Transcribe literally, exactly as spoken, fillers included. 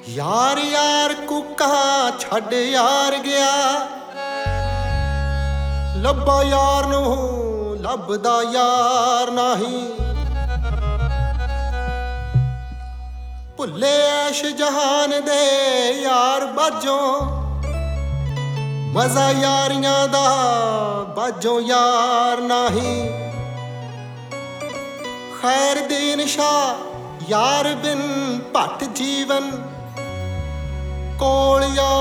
यार यार कूका छड़ यार गया लब्बा यार नू लभदा यार नाही भुले ऐश जहान दे यार बाजों मजा यारियां दा बाजों यार नाही खैर दीन शाह यार बिन भट जीवन कोल यार